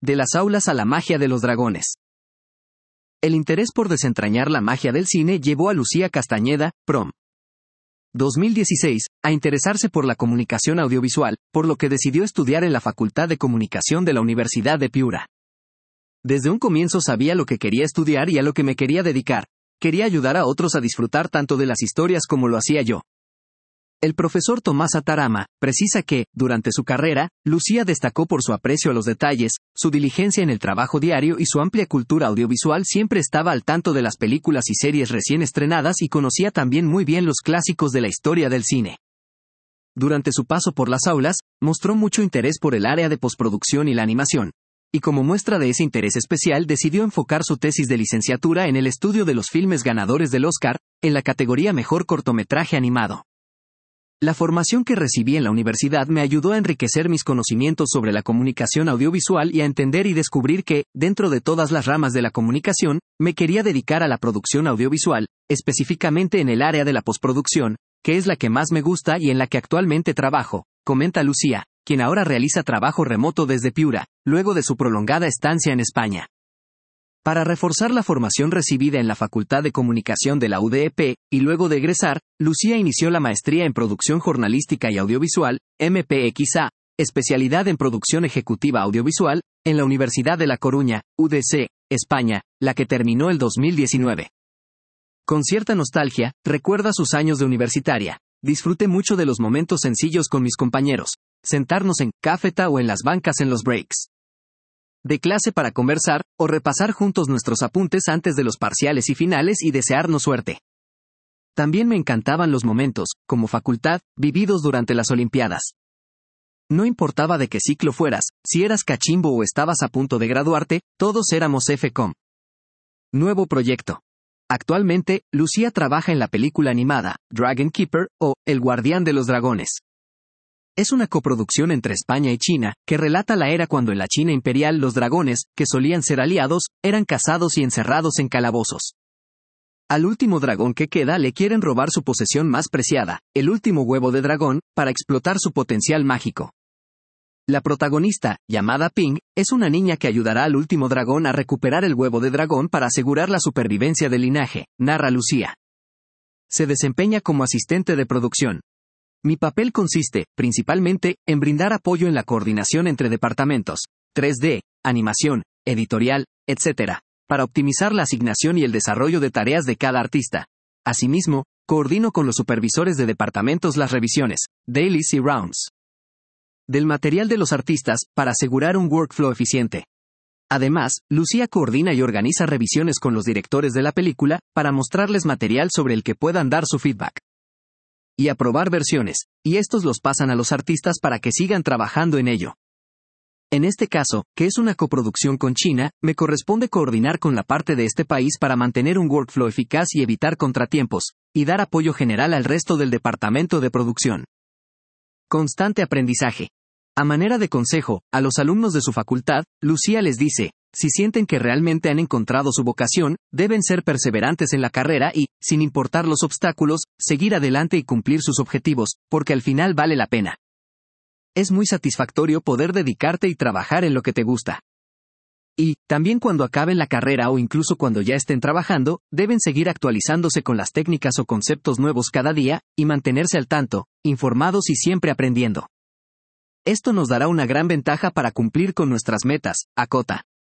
De las aulas a la magia de los dragones. El interés por desentrañar la magia del cine llevó a Lucía Castañeda, prom. 2016, a interesarse por la comunicación audiovisual, por lo que decidió estudiar en la Facultad de Comunicación de la Universidad de Piura. Desde un comienzo sabía lo que quería estudiar y a lo que me quería dedicar. Quería ayudar a otros a disfrutar tanto de las historias como lo hacía yo. El profesor Tomás Atarama precisa que, durante su carrera, Lucía destacó por su aprecio a los detalles, su diligencia en el trabajo diario y su amplia cultura audiovisual. Siempre estaba al tanto de las películas y series recién estrenadas y conocía también muy bien los clásicos de la historia del cine. Durante su paso por las aulas, mostró mucho interés por el área de postproducción y la animación. Y como muestra de ese interés especial decidió enfocar su tesis de licenciatura en el estudio de los filmes ganadores del Oscar, en la categoría Mejor Cortometraje Animado. La formación que recibí en la universidad me ayudó a enriquecer mis conocimientos sobre la comunicación audiovisual y a entender y descubrir que, dentro de todas las ramas de la comunicación, me quería dedicar a la producción audiovisual, específicamente en el área de la postproducción, que es la que más me gusta y en la que actualmente trabajo, comenta Lucía, quien ahora realiza trabajo remoto desde Piura, luego de su prolongada estancia en España. Para reforzar la formación recibida en la Facultad de Comunicación de la UDEP, y luego de egresar, Lucía inició la maestría en Producción Jornalística y Audiovisual, MPXA, especialidad en Producción Ejecutiva Audiovisual, en la Universidad de La Coruña, UDC, España, la que terminó el 2019. Con cierta nostalgia, recuerda sus años de universitaria. Disfruté mucho de los momentos sencillos con mis compañeros, sentarnos en cafeta o en las bancas en los breaks de clase para conversar, o repasar juntos nuestros apuntes antes de los parciales y finales y desearnos suerte. También me encantaban los momentos, como facultad, vividos durante las Olimpiadas. No importaba de qué ciclo fueras, si eras cachimbo o estabas a punto de graduarte, todos éramos FCOM. Nuevo proyecto. Actualmente, Lucía trabaja en la película animada, Dragon Keeper, o El Guardián de los Dragones. Es una coproducción entre España y China, que relata la era cuando en la China imperial los dragones, que solían ser aliados, eran cazados y encerrados en calabozos. Al último dragón que queda le quieren robar su posesión más preciada, el último huevo de dragón, para explotar su potencial mágico. La protagonista, llamada Ping, es una niña que ayudará al último dragón a recuperar el huevo de dragón para asegurar la supervivencia del linaje, narra Lucía. Se desempeña como asistente de producción. Mi papel consiste, principalmente, en brindar apoyo en la coordinación entre departamentos, 3D, animación, editorial, etc., para optimizar la asignación y el desarrollo de tareas de cada artista. Asimismo, coordino con los supervisores de departamentos las revisiones, dailies y rounds, del material de los artistas, para asegurar un workflow eficiente. Además, Lucía coordina y organiza revisiones con los directores de la película, para mostrarles material sobre el que puedan dar su feedback y aprobar versiones, y estos los pasan a los artistas para que sigan trabajando en ello. En este caso, que es una coproducción con China, me corresponde coordinar con la parte de este país para mantener un workflow eficaz y evitar contratiempos, y dar apoyo general al resto del departamento de producción. Constante aprendizaje. A manera de consejo, a los alumnos de su facultad, Lucía les dice, si sienten que realmente han encontrado su vocación, deben ser perseverantes en la carrera y, sin importar los obstáculos, seguir adelante y cumplir sus objetivos, porque al final vale la pena. Es muy satisfactorio poder dedicarte y trabajar en lo que te gusta. Y, también cuando acaben la carrera o incluso cuando ya estén trabajando, deben seguir actualizándose con las técnicas o conceptos nuevos cada día, y mantenerse al tanto, informados y siempre aprendiendo. Esto nos dará una gran ventaja para cumplir con nuestras metas, acota.